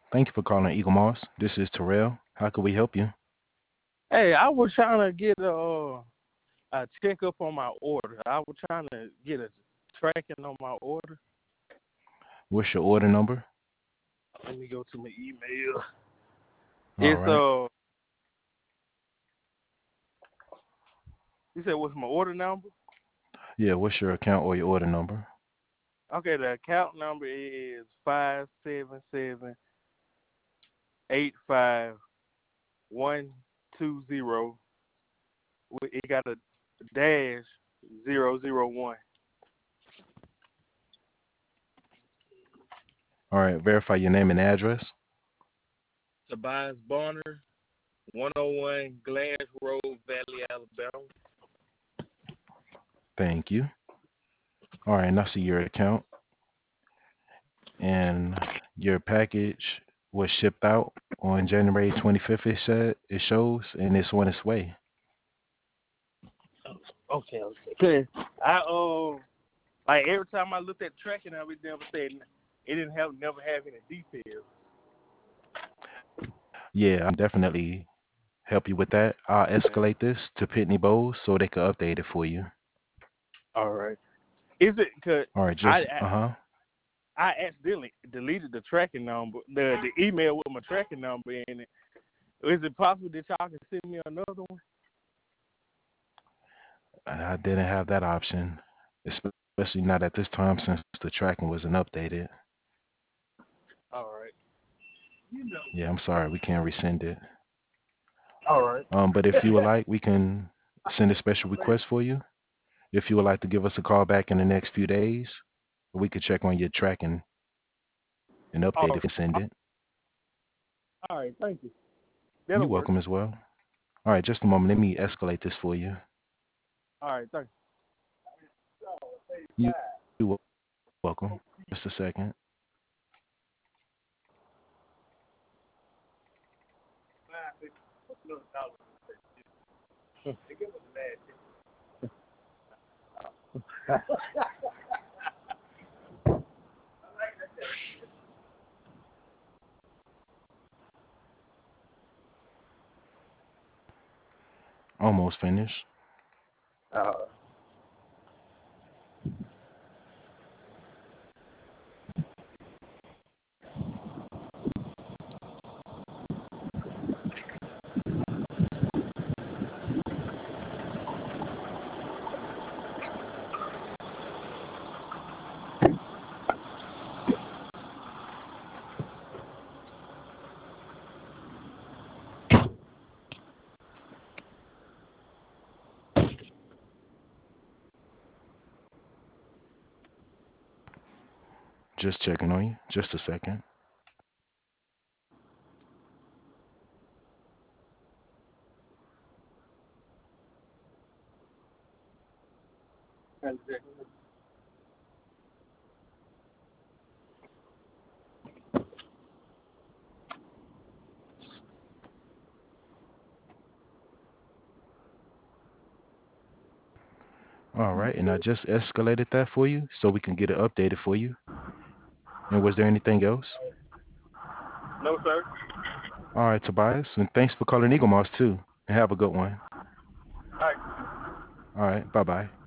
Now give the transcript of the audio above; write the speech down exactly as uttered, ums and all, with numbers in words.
Thank you for calling Eagle Moss. This is Terrell. How can we help you? Hey, I was trying to get a, uh, a checkup on my order. I was trying to get a tracking on my order. What's your order number? Let me go to my email. All It's right. uh, you said what's my order number? Yeah, what's your account or your order number? Okay, the account number is five seven seven eight five one two zero. It got a dash zero zero one. All right, verify your name and address. Tobias Bonner, one oh one Glass Road, Valley, Alabama. Thank you. All right, and I see your account and your package was shipped out on January twenty-fifth, it said it shows, and it's on its way. Okay, okay. Cause I um like every time I looked at tracking, I would never said it didn't have never have any details. Yeah, I definitely help you with that. I'll escalate this to Pitney Bowes so they can update it for you. All right. Is it because All right, just I, I uh-huh. I accidentally deleted the tracking number, the the email with my tracking number in it. Is it possible that y'all can send me another one? And I didn't have that option, especially not at this time since the tracking wasn't updated. All right. Yeah, I'm sorry, we can't resend it. All right. Um, but if you would like, we can send a special request for you. If you would like to give us a call back in the next few days, we could check on your tracking and update All it and send it. all right. Thank you. You're That'll work. welcome as well. All right, just a moment. Let me escalate this for you. All right. Thank You- You're welcome. Just a second. you. Almost finished. uh, Just checking on you. Just a second. All right, and I just escalated that for you so we can get it updated for you. And was there anything else? no, sir. All right, Tobias, and thanks for calling Eagle Moss too. And have a good one. All right. All right, bye bye.